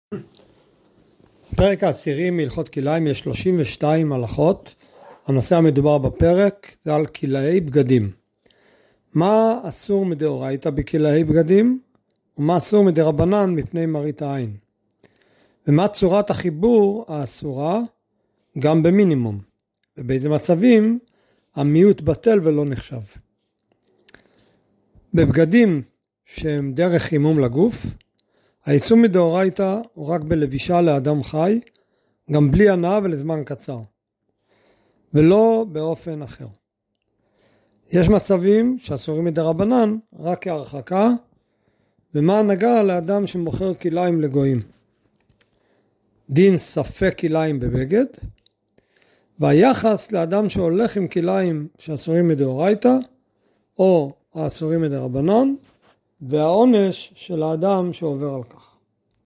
פרק העשירי מהלכות כלאיים, יש 32 הלכות. הנושא המדובר בפרק זה על כלאי בגדים. מה אסור מדאורייתא בכלאי בגדים ומה אסור מדרבנן מפני מראית העין, ומה צורת החיבור האסורה גם במינימום, ובאיזה מצבים המיעוט בטל ולא נחשב. בבגדים שהם דרך חימום לגוף, האיסור מדאורייתא הוא רק בלבישה לאדם חי, גם בלי הנאה ולזמן קצר, ולא באופן אחר. יש מצבים שאסורים מדרבנן רק כהרחקה, ומה הנגע לאדם שמוכר כלאיים לגויים. דין ספק כלאיים בבגד, והיחס לאדם שהולך עם כלאיים שאסורים מדאורייתא, או האסורים מדרבנן, והעונש של האדם שעובר על כך.